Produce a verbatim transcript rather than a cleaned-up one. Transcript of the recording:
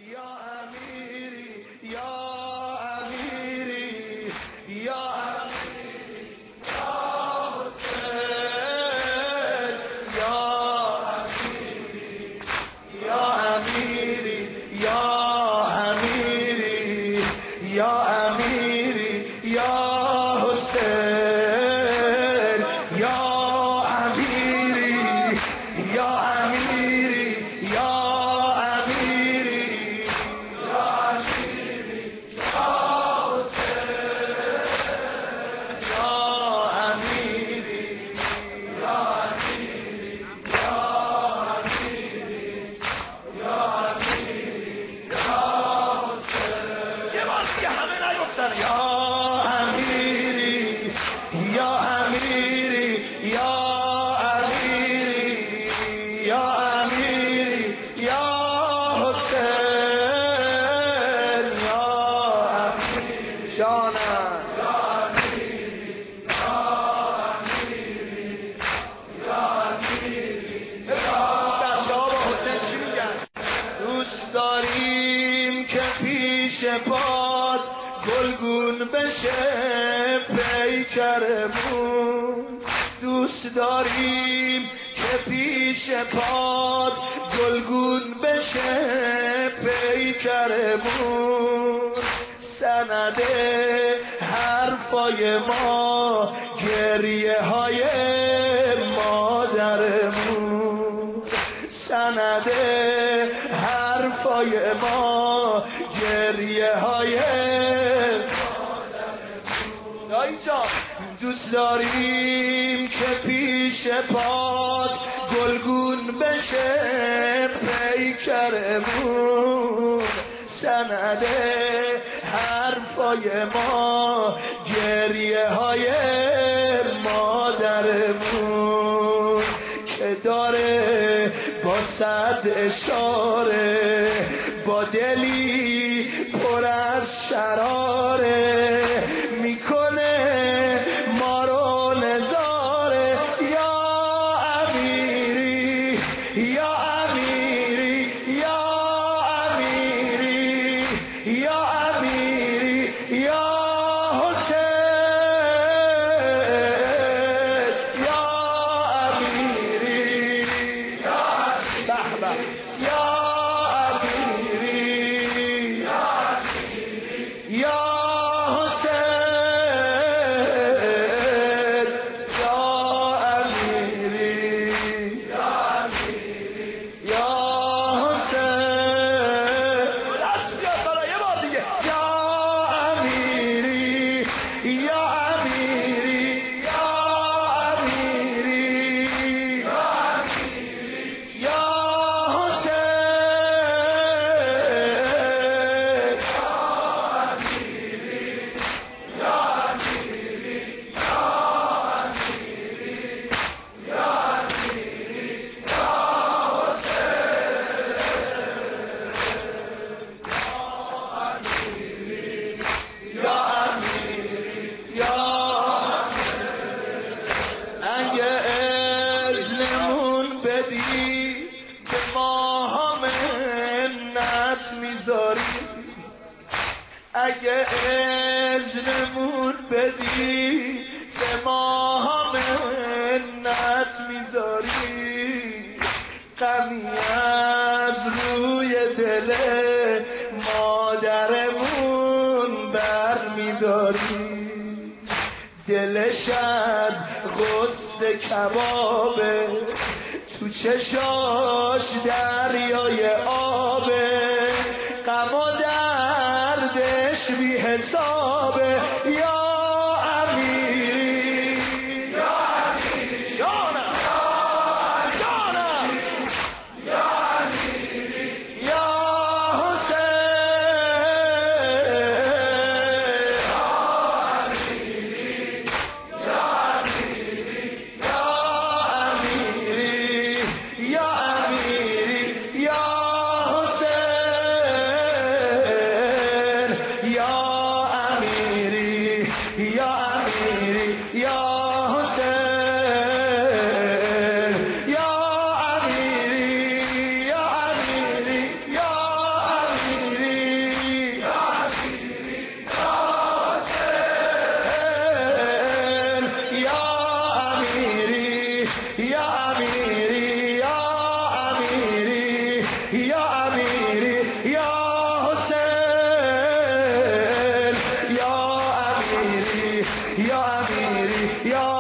یا امیری یا امیری یا امیری یا حسین یا امیری یا امیری یا امیری یا امیری یا حسین یا امیری یا امیری یا امیری یا امیری یا حسین یا امیری یا امیری یا امیری یا امیری یا حسین یه بار دیگه همه نگفتن یا امیری یا امیری یا امیری یا امیری یا حسین یا امیری جانم یا امیری یا امیری یا امیری بچه ها با حسین چی میگن؟ دوست داریم که پیش پاد گلگون بشه پیکرمون دوست داریم که پیش پاد گلگون بشه پیکرمون سند حرفای ما گریه های مادرمون سند حرفای ما گریه های دایی جان دوست داریم که پیش پات گلگون بشه پیکرمون سند حرفای ما گریه های مادرمون که داره با صد اشاره با دلی پر از شراره میکنه ما رو نظاره یا امیری یا امیری یا امیری یا امیری یا حسین یا امیری به به یا امیری یا حسین یا امیری یا حسین دست بیاد بالا یه بار دیگه یا امیری یا امیری یا امیری یا حسین یا امیری یا اگه اذنمون بدی که ما منت میذاری اگه اذنمون بدی که ما منت میذاری غمی از روی دل مادرمون بر میداری دلش از غصه کبابه تو چشاش دریای آبه غم و دردش بی حسابه یا امیری یا امیری جانم جانم یا امیری یا حسین یا امیری یا یا امیری یا امیری یا امیری یا حسین یا امیری یا امیری یا